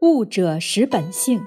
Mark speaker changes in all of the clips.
Speaker 1: 悟者识本性。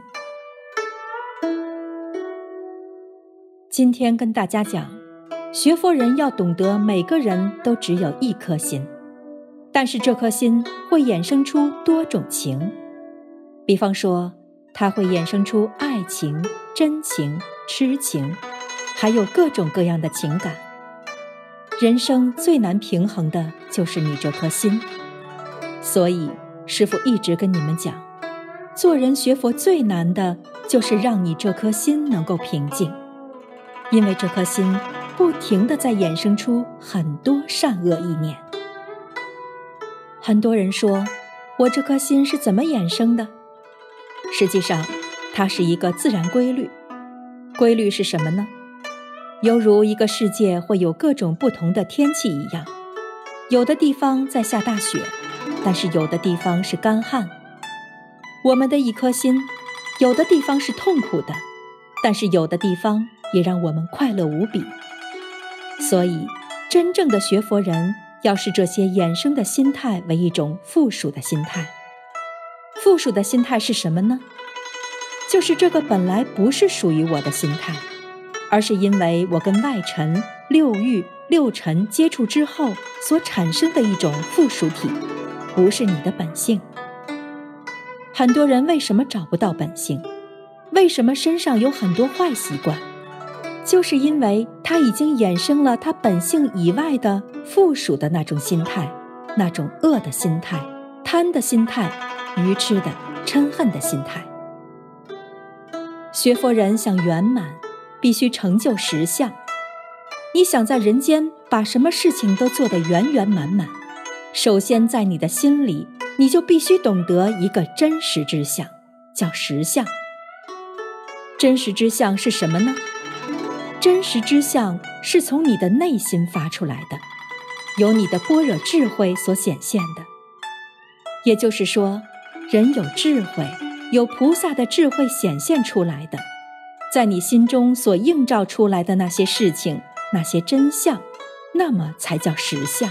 Speaker 1: 今天跟大家讲，学佛人要懂得每个人都只有一颗心，但是这颗心会衍生出多种情。比方说，它会衍生出爱情、真情、痴情，还有各种各样的情感。人生最难平衡的就是你这颗心。所以师父一直跟你们讲，做人学佛最难的就是让你这颗心能够平静，因为这颗心不停地在衍生出很多善恶意念。很多人说，我这颗心是怎么衍生的？实际上，它是一个自然规律。规律是什么呢？犹如一个世界会有各种不同的天气一样，有的地方在下大雪，但是有的地方是干旱。我们的一颗心，有的地方是痛苦的，但是有的地方也让我们快乐无比。所以，真正的学佛人要视这些衍生的心态为一种附属的心态。附属的心态是什么呢？就是这个本来不是属于我的心态，而是因为我跟外尘、六欲、六尘接触之后所产生的一种附属体，不是你的本性。很多人为什么找不到本性？为什么身上有很多坏习惯？就是因为他已经衍生了他本性以外的附属的那种心态，那种恶的心态、贪的心态、愚痴的、嗔恨的心态。学佛人想圆满，必须成就实相。你想在人间把什么事情都做得圆圆满满，首先在你的心里，你就必须懂得一个真实之相，叫实相。真实之相是什么呢？真实之相是从你的内心发出来的，由你的般若智慧所显现的。也就是说，人有智慧，有菩萨的智慧显现出来的，在你心中所映照出来的那些事情，那些真相，那么才叫实相。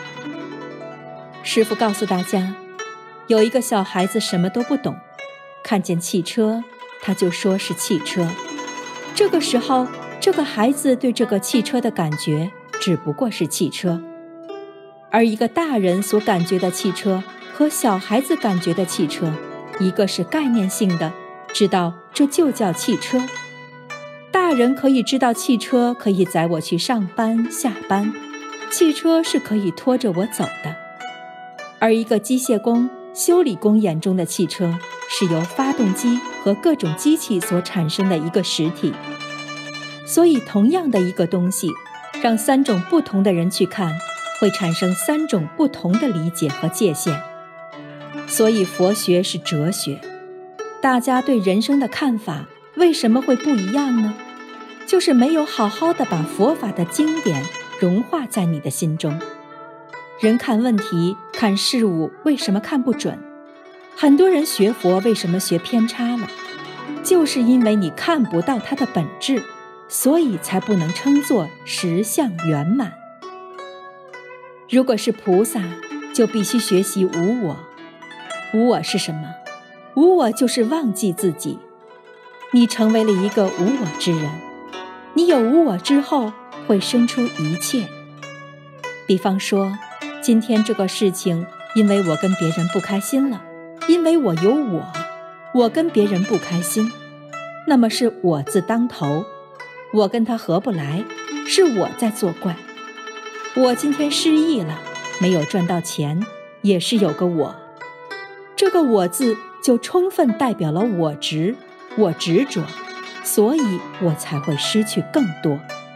Speaker 1: 师父告诉大家，有一个小孩子什么都不懂，看见汽车，他就说是汽车。这个时候，这个孩子对这个汽车的感觉只不过是汽车，而一个大人所感觉的汽车和小孩子感觉的汽车，一个是概念性的，知道这就叫汽车。大人可以知道汽车可以载我去上班下班，汽车是可以拖着我走的。而一个机械工、修理工眼中的汽车，是由发动机和各种机器所产生的一个实体。所以同样的一个东西，让三种不同的人去看，会产生三种不同的理解和界限。所以佛学是哲学，大家对人生的看法为什么会不一样呢？就是没有好好的把佛法的经典融化在你的心中。人看问题、看事物为什么看不准？很多人学佛为什么学偏差了？就是因为你看不到它的本质，所以才不能称作实相圆满。如果是菩萨，就必须学习无我。无我是什么？无我就是忘记自己。你成为了一个无我之人，你有无我之后，会生出一切。比方说，今天这个事情，因为我跟别人不开心了，因为我有我跟别人不开心，那么是我字当头，我跟他合不来，是我在作怪。我今天失意了，没有赚到钱，也是有个我。这个我字就充分代表了我执，我执着，所以我才会失去更多。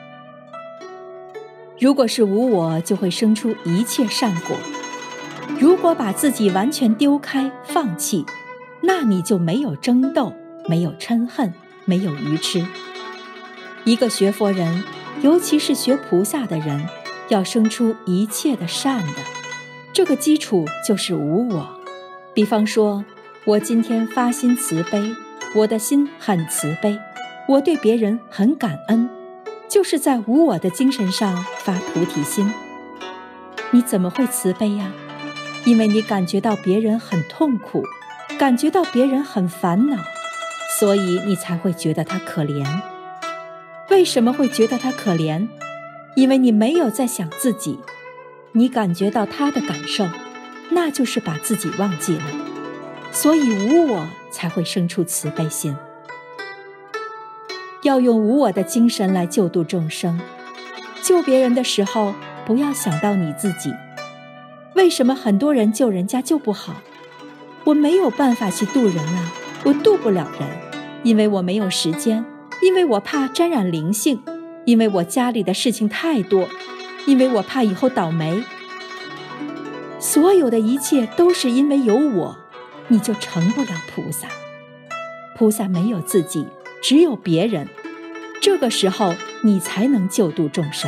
Speaker 1: 如果是无我，就会生出一切善果。如果把自己完全丢开、放弃，那你就没有争斗，没有嗔恨，没有愚痴。一个学佛人，尤其是学菩萨的人，要生出一切的善的，这个基础就是无我。比方说，我今天发心慈悲，我的心很慈悲，我对别人很感恩，就是在无我的精神上发菩提心。你怎么会慈悲呀？因为你感觉到别人很痛苦， 感觉到别人很烦恼，所以你才会觉得他可怜。为什么会觉得他可怜？因为你没有在想自己，你感觉到他的感受，那就是把自己忘记了，所以无我才会生出慈悲心。要用无我的精神来救度众生，救别人的时候不要想到你自己。为什么很多人救人家救不好？我没有办法去渡人啊，我渡不了人，因为我没有时间，因为我怕沾染灵性，因为我家里的事情太多，因为我怕以后倒霉。所有的一切都是因为有我，你就成不了菩萨。菩萨没有自己，只有别人，这个时候你才能救度众生。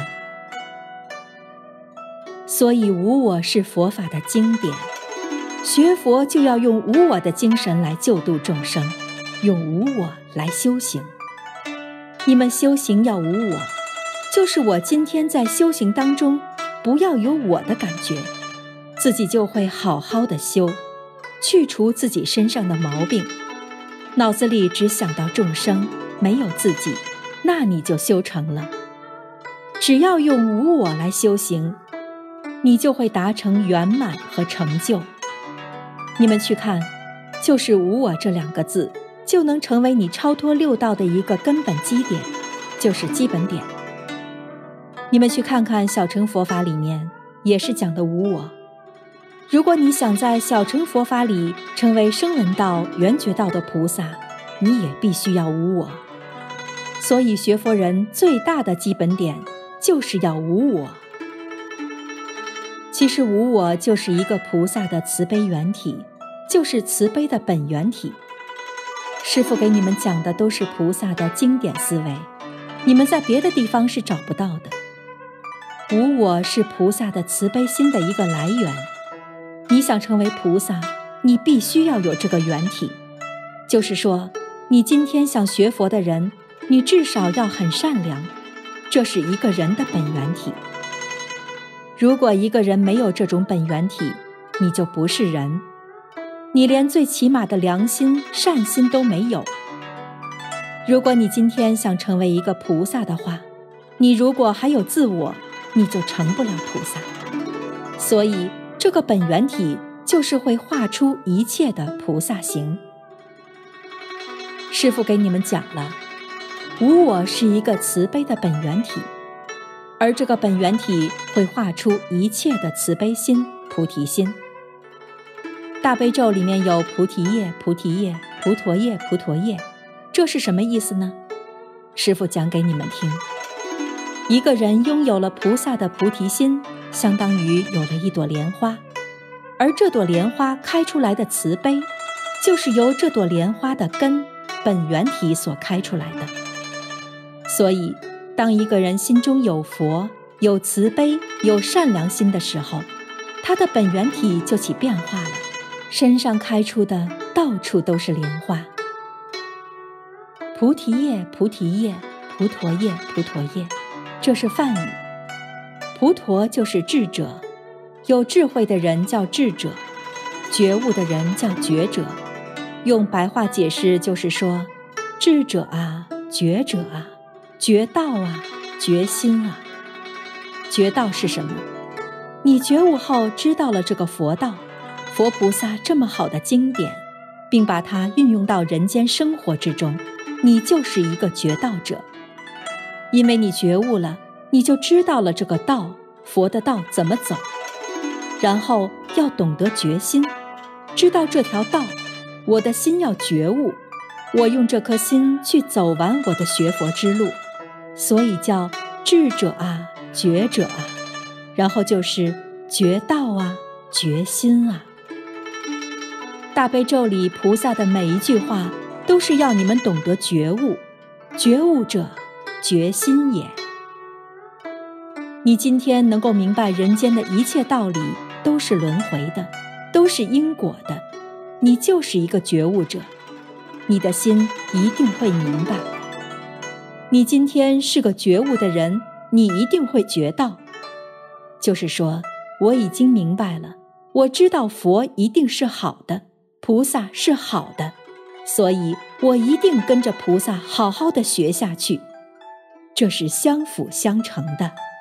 Speaker 1: 所以无我是佛法的经典，学佛就要用无我的精神来救度众生，用无我来修行。你们修行要无我，就是我今天在修行当中不要有我的感觉，自己就会好好的修，去除自己身上的毛病，脑子里只想到众生，没有自己，那你就修成了。只要用无我来修行，你就会达成圆满和成就。你们去看，就是无我这2个字，就能成为你超脱六道的一个根本基点，就是基本点。你们去看看小乘佛法里面，也是讲的无我。如果你想在小乘佛法里成为声闻道、缘觉道的菩萨，你也必须要无我。所以学佛人最大的基本点就是要无我。其实无我就是一个菩萨的慈悲原体，就是慈悲的本源体。师父给你们讲的都是菩萨的经典思维，你们在别的地方是找不到的。无我是菩萨的慈悲心的一个来源。你想成为菩萨，你必须要有这个原体。就是说，你今天想学佛的人，你至少要很善良，这是一个人的本源体。如果一个人没有这种本源体，你就不是人，你连最起码的良心、善心都没有。如果你今天想成为一个菩萨的话，你如果还有自我，你就成不了菩萨。所以这个本源体就是会画出一切的菩萨行。师父给你们讲了，无我是一个慈悲的本源体，而这个本源体会画出一切的慈悲心、菩提心。大悲咒里面有菩提叶、菩提叶、菩陀叶、菩陀叶，这是什么意思呢？师父讲给你们听。一个人拥有了菩萨的菩提心，相当于有了一朵莲花，而这朵莲花开出来的慈悲，就是由这朵莲花的根、本源体所开出来的。所以当一个人心中有佛、有慈悲、有善良心的时候，他的本源体就起变化了，身上开出的到处都是莲花。菩提叶、菩提叶、菩陀叶、菩陀叶，这是梵语。菩陀就是智者，有智慧的人叫智者，觉悟的人叫觉者。用白话解释就是说，智者啊，觉者啊，觉道啊，觉心啊。觉道是什么？你觉悟后知道了这个佛道，佛菩萨这么好的经典，并把它运用到人间生活之中，你就是一个觉道者。因为你觉悟了，你就知道了这个道，佛的道怎么走，然后要懂得觉心，知道这条道，我的心要觉悟，我用这颗心去走完我的学佛之路，所以叫智者啊，觉者啊，然后就是觉道啊，觉心啊。大悲咒里菩萨的每一句话都是要你们懂得觉悟，觉悟者觉心也。你今天能够明白人间的一切道理都是轮回的，都是因果的，你就是一个觉悟者，你的心一定会明白。你今天是个觉悟的人，你一定会觉道，就是说我已经明白了，我知道佛一定是好的， 菩萨是好的，所以我一定跟着菩萨好好的学下去。这是相辅相成的。